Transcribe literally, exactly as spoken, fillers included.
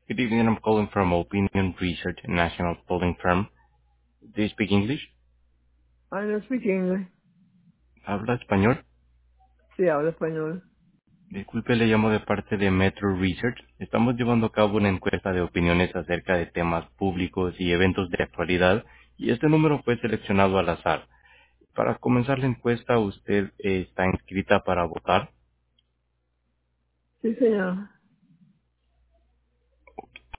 Good evening. I'm calling from Opinion Research National Polling Firm. Do you speak English? I no speak English. ¿Habla español? Sí, hablo español. Disculpe, le llamo de parte de Metro Research. Estamos llevando a cabo una encuesta de opiniones acerca de temas públicos y eventos de actualidad, y este número fue seleccionado al azar. Para comenzar la encuesta, usted eh, está inscrita para votar. Sí, señor.